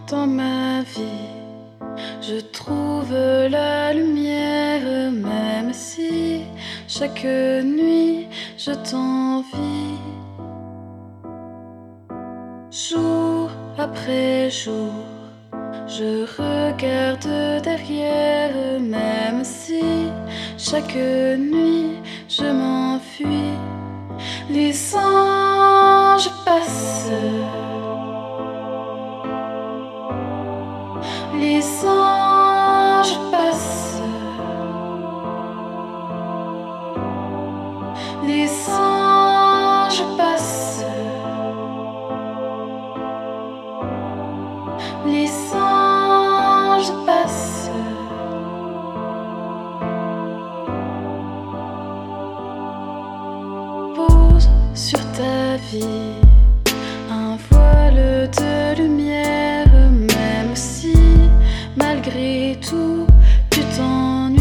dans ma vie, je trouve la lumière, même si chaque nuit je t'envie. Jour après jour, je regarde derrière, même si chaque nuit je m'enfuis. Les anges passent, les anges passent, les anges passent, les anges passent. Pose sur ta vie un voile de lumière, même si malgré tout tu t'ennuies.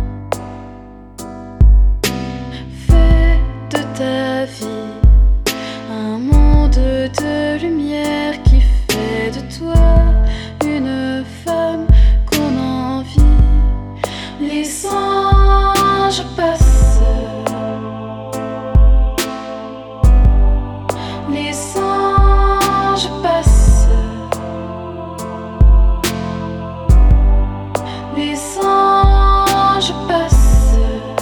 Fais de ta vie un monde de lumière qui fait de toi une femme qu'on envie. Les anges passent, les anges passent, les anges passent,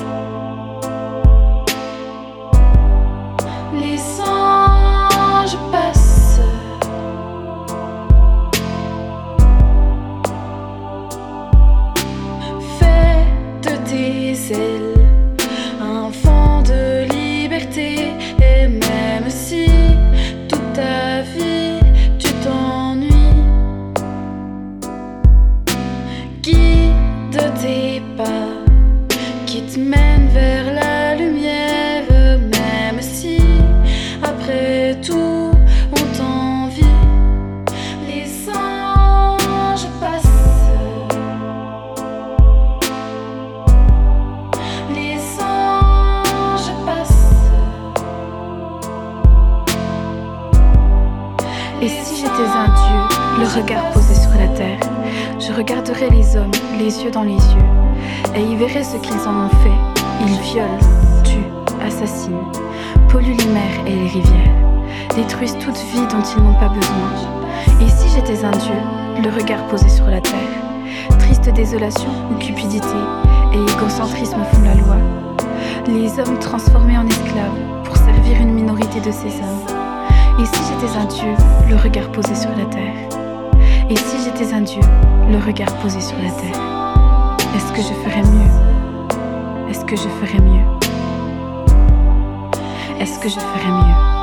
les anges passent. Fais de tes ailes un vent de liberté, et même si toute ta vie tu t'ennuies, guide tes pas qui te mènent vers la lumière, même si après tout on t'envie. Les anges passent, les anges passent. Et si j'étais un dieu, le regard posé sur la terre, je regarderais les hommes, les yeux dans les yeux, et y verrais ce qu'ils en ont fait. Ils violent, tuent, assassinent, polluent les mers et les rivières, détruisent toute vie dont ils n'ont pas besoin. Et si j'étais un dieu, le regard posé sur la terre, triste désolation ou cupidité et égocentrisme font la loi, les hommes transformés en esclaves pour servir une minorité de ces hommes. Et si j'étais un dieu, le regard posé sur la terre? Et si j'étais un dieu, le regard posé sur la terre? Est-ce que je ferais mieux? Est-ce que je ferais mieux? Est-ce que je ferais mieux?